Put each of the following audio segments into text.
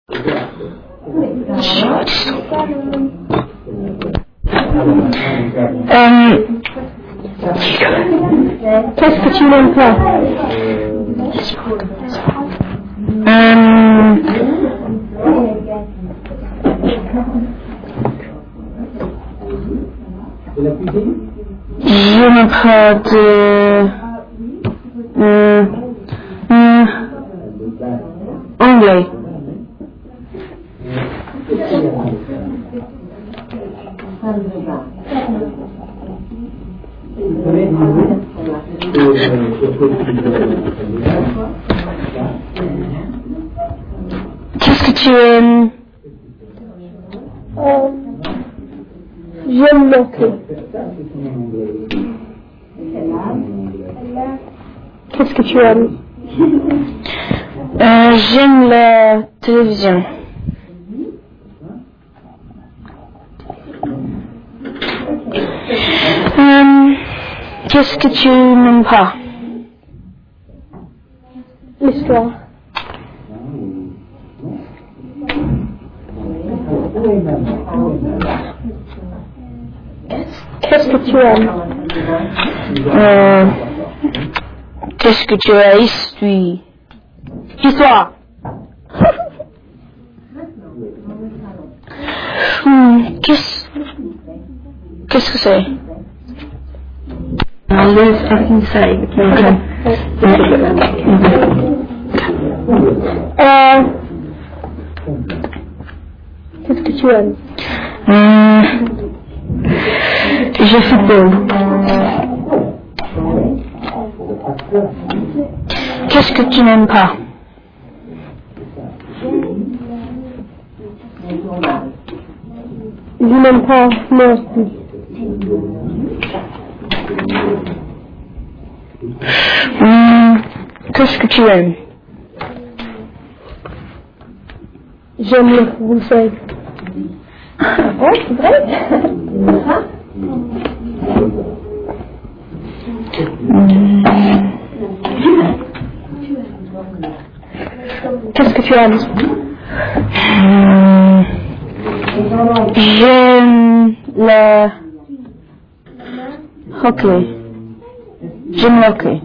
Qu'est-ce que tu n'aimes pas? Je n'aime pas de... anglais. Qu'est-ce que tu aimes? J'aime l'hockey. Qu'est-ce que tu aimes? J'aime la télévision. Qu'est-ce que tu n'aimes pas? L'histoire. Qu'est-ce que tu aimes? Qu'est-ce que tu as Histoire. Qu'est-ce que c'est? Qu'est-ce que tu aimes? Je football. Qu'est-ce que tu n'aimes pas? Je n'aime pas merci. Qu'est-ce que tu aimes? J'aime le français. Oh, c'est vrai? Qu'est-ce que tu aimes? J'aime le hockey. J'aime le hockey.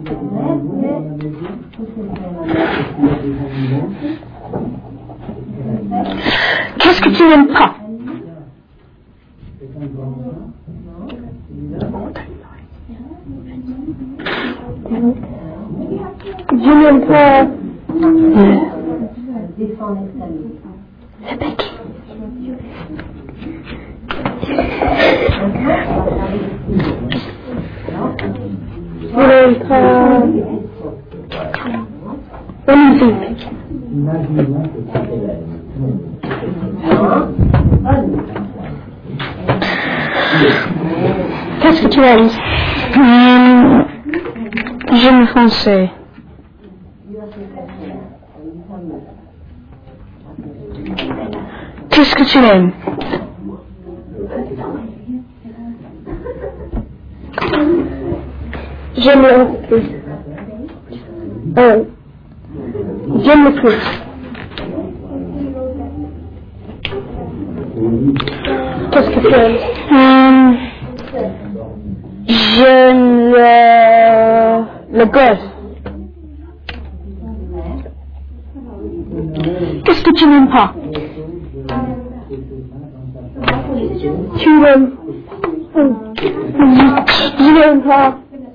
Qu'est-ce que tu n'aimes pas? Je n'aime pas. Je n'aime pas. La musique. Qu'est-ce que tu aimes? J'aime le français. Qu'est-ce que tu aimes? J'aime le hockey. J'aime le foot. Qu'est-ce que tu aimes? J'aime le golf. Qu'est-ce que tu n'aimes pas? Tu n'aimes. Je n'aime pas.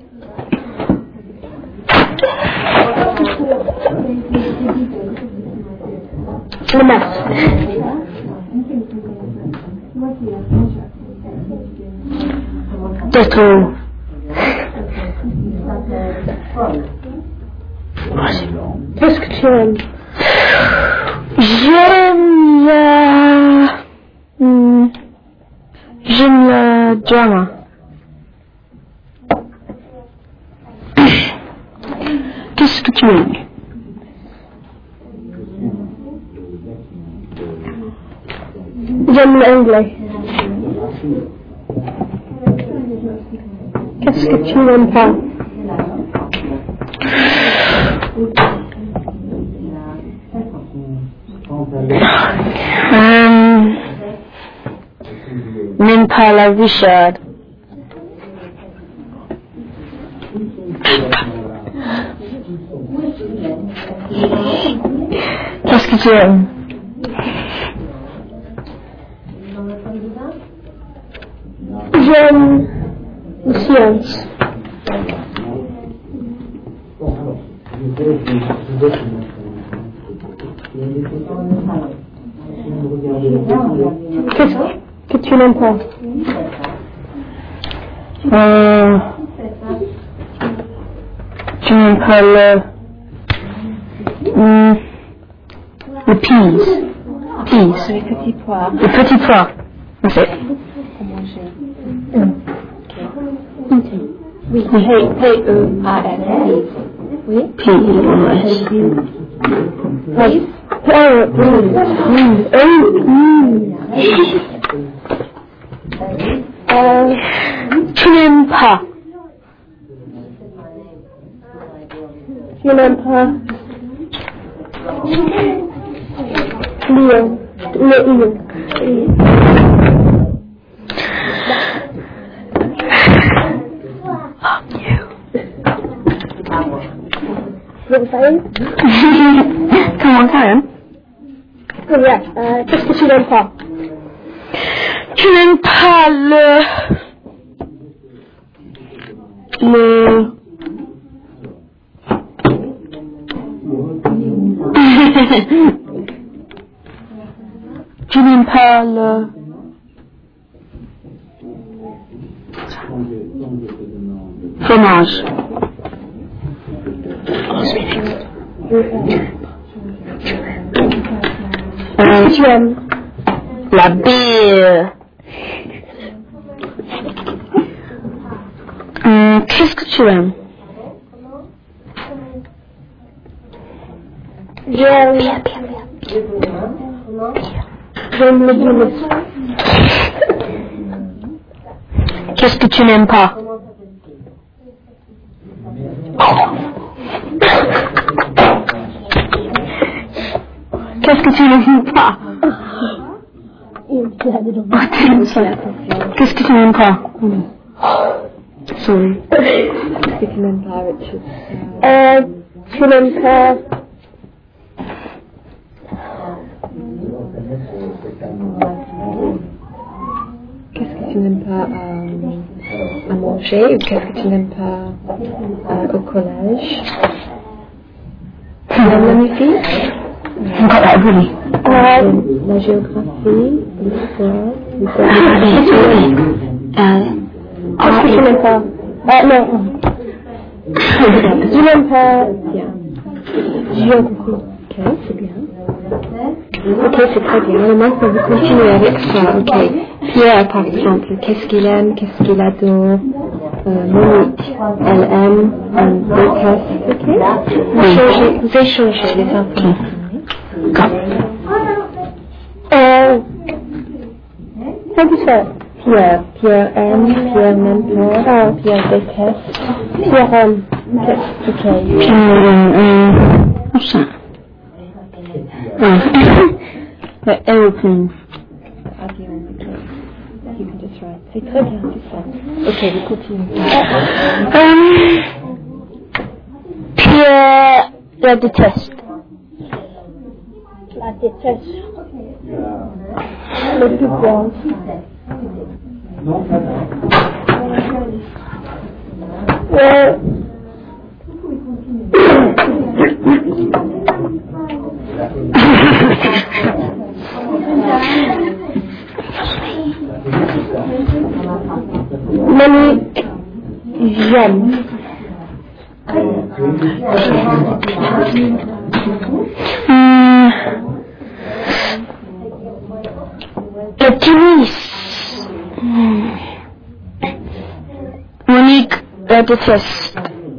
Le match. C'est trop. Qu'est-ce que tu aimes? J'aime le drama. Qu'est-ce que tu aimes? J'aime l'anglais. Qu'est-ce que tu n'aimes pas? Nimpala Richard. Qu'est-ce que tu aimes? J'aime la science. Qu'est-ce que tu n'aimes pas? Tu n'aimes pas le peas. Peas. Les petits pois. Les petits pois. C'est. Oui, P-E-A-S. Oui. Peas. Tu n'aimes pas. Tu n'aimes pas lion. Le lion. Vous savez? Come on, Karen. Yeah. Qu'est-ce que tu n'aimes pas? Tu n'aimes pas Tu n'aimes pas le fromage. Tu aimes La bière. Qu'est-ce que tu aimes? J'aime le blues. Qu'est-ce que tu n'aimes pas? Qu'est-ce que tu n'aimes pas? Qu'est-ce que tu n'aimes pas? Sorry. Qu'est-ce que tu n'aimes pas, Richard? Tu n'aimes pas Qu'est-ce que tu n'aimes pas à manger ou qu'est-ce que tu n'aimes pas au collège? Tu aimes la musique? La géographie, l'histoire, Qu'est-ce que tu n'aimes pas? Non. Tu n'aimes pas bien. géographie. Ok, c'est bien. Ok, c'est très bien. Alors maintenant, vous continuez avec ça. Ok. Pierre, par exemple, qu'est-ce qu'il aime, qu'est-ce qu'il adore? Monique, elle aime, elle déteste. Ok. Vous échangez les informations. How do you say it? Pierre aime, Pierre n'aime pas, Pierre déteste. Pierre aime. Ok. Aeroplane. Avion, ok. You can just write. C'est très bien, c'est ça. Ok, vous continuez. Pierre la déteste. La déteste. Le plus grand. Monique, j'aime. Le tennis. Monique la déteste.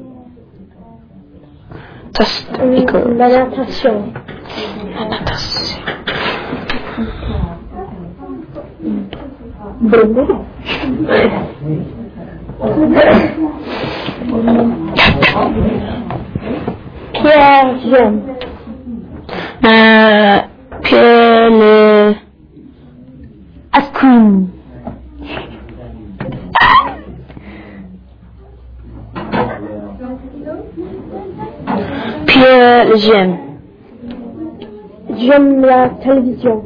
La natation. La natation. Pierre, j'aime. Pierre le Ascun. Pierre le j'aime. J'aime la télévision.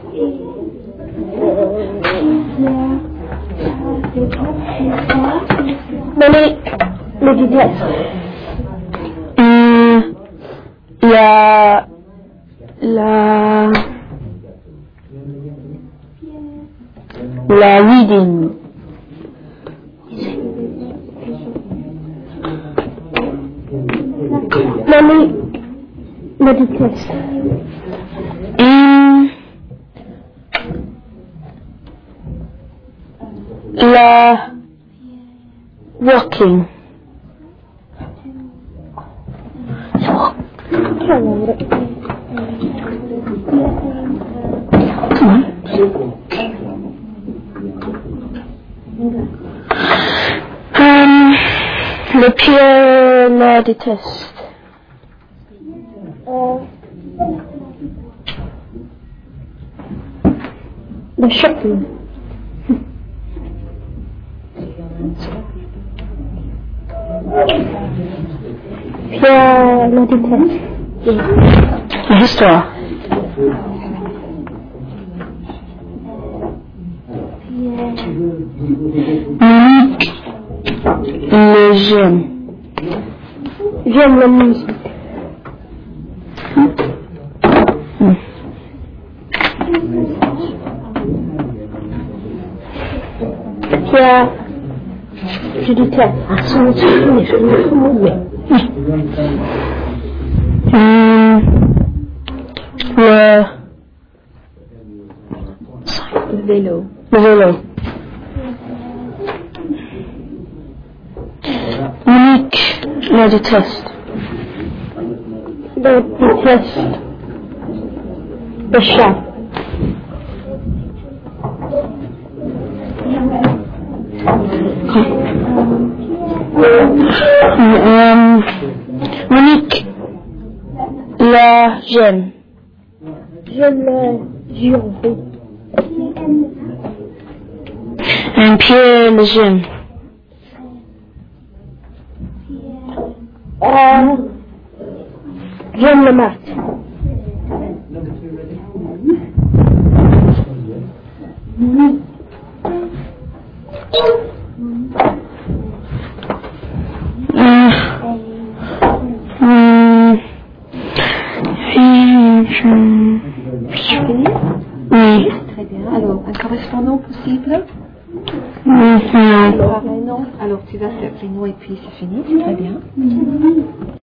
Monique le déteste. La reading. Monique le déteste. La walking. Come on. Le Pierre la déteste. Le shopping. Pierre le déteste. L'histoire. Monique le j'aime. J'aime la musique. Pierre, je déteste. Le vélo. Le vélo. Monique le déteste. Le déteste. Le chat. Monique la j'aime. J'aime la géographie. Pierre le j'aime. J'aime le maths. Oui. Très bien. Alors, un correspondant possible? Non. Alors tu vas faire les noms et puis c'est fini. Très bien.